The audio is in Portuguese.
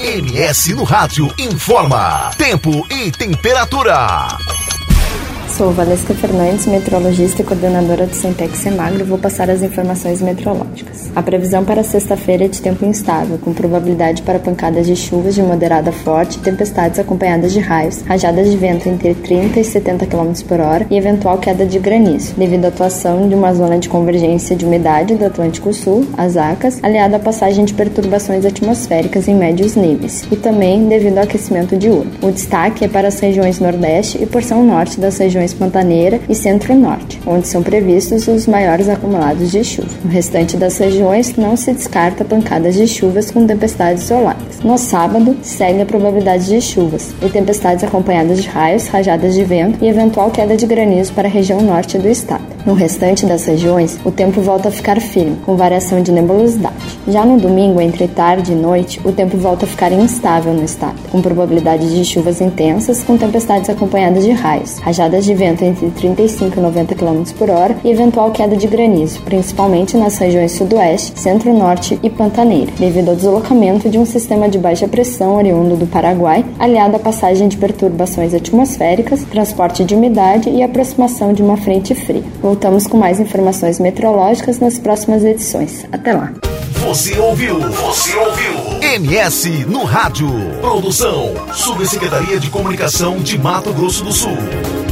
MS no Rádio informa tempo e temperatura. Sou Valesca Fernandes, meteorologista e coordenadora do Centec Semagro, e vou passar as informações meteorológicas. A previsão para sexta-feira é de tempo instável, com probabilidade para pancadas de chuvas de moderada a forte, tempestades acompanhadas de raios, rajadas de vento entre 30 e 70 km por hora e eventual queda de granizo, devido à atuação de uma zona de convergência de umidade do Atlântico Sul, as ACAS, aliada à passagem de perturbações atmosféricas em médios níveis, e também devido ao aquecimento diurno. O destaque é para as regiões Nordeste e porção Norte das regiões Pantaneira e Centro-Norte, onde são previstos os maiores acumulados de chuva. No restante das regiões, não se descarta pancadas de chuvas com tempestades isoladas. No sábado, segue a probabilidade de chuvas e tempestades acompanhadas de raios, rajadas de vento e eventual queda de granizo para a região norte do estado. No restante das regiões, o tempo volta a ficar firme, com variação de nebulosidade. Já no domingo, entre tarde e noite, o tempo volta a ficar instável no estado, com probabilidade de chuvas intensas, com tempestades acompanhadas de raios, rajadas de vento entre 35 e 90 km por hora e eventual queda de granizo, principalmente nas regiões sudoeste, centro-norte e pantaneira, devido ao deslocamento de um sistema de baixa pressão oriundo do Paraguai, aliado à passagem de perturbações atmosféricas, transporte de umidade e aproximação de uma frente fria. Voltamos com mais informações meteorológicas nas próximas edições. Até lá! Você ouviu MS no Rádio. Produção, Subsecretaria de Comunicação de Mato Grosso do Sul.